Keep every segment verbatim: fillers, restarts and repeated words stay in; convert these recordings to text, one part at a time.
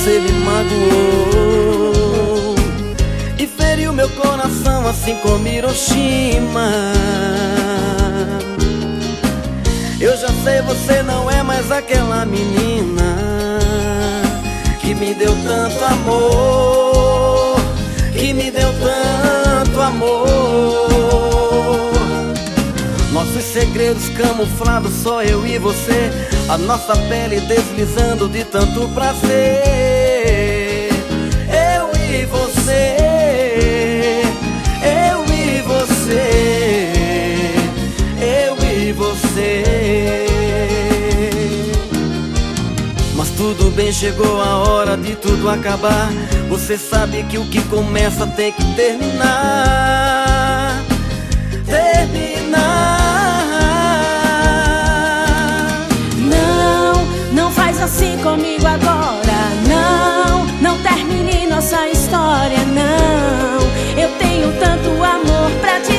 você me magoou e feriu meu coração assim como Hiroshima. Eu já sei, você não é mais aquela menina que me deu tanto amor, que me deu tanto amor. Nossos segredos camuflados, só eu e você, a nossa pele deslizando de tanto prazer. Eu e você, eu e você, eu e você. Mas tudo bem, chegou a hora de tudo acabar. Você sabe que o que começa tem que terminar. Terminar. Não, não faz assim comigo agora. Não, não termine nossa história. Não, eu tenho tanto amor pra te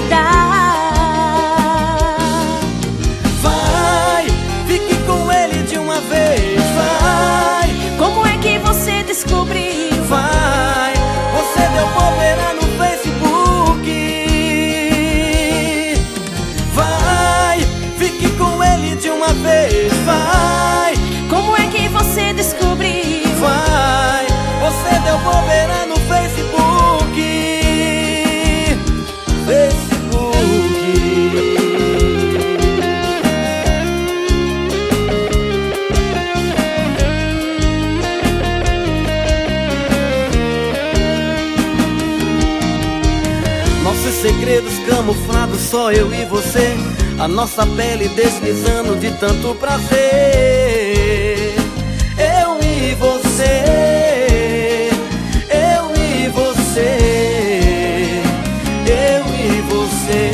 dar. Vai, fique com ele de uma vez. Vai, como é que você descobriu? vai, você deu bobeira no Facebook. Vai, fique com ele de uma vez. Vai, como é que você descobriu? vai, você deu bobeira no Facebook. Facebook. Nossos segredos camuflados, só eu e você, a nossa pele deslizando de tanto prazer. Eu e você, eu e você, eu e você.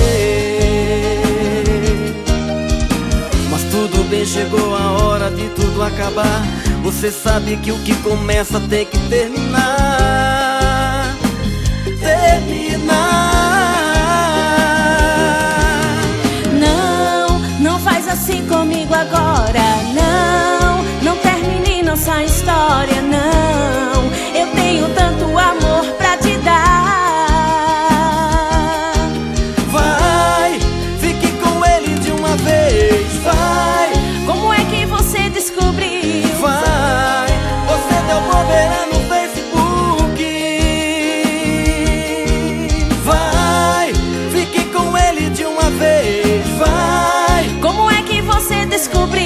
Mas tudo bem, chegou a hora de tudo acabar. Você sabe que o que começa tem que terminar. Terminar. Não, não faz assim comigo agora. Não, não termine nossa história. Não, eu tenho tanto amor pra te dar. Vai, fique com ele de uma vez. Vai, como é que você descobriu? vai, você deu bobeira no Facebook. Vai, fique com ele de uma vez. Vai, como é que você descobriu?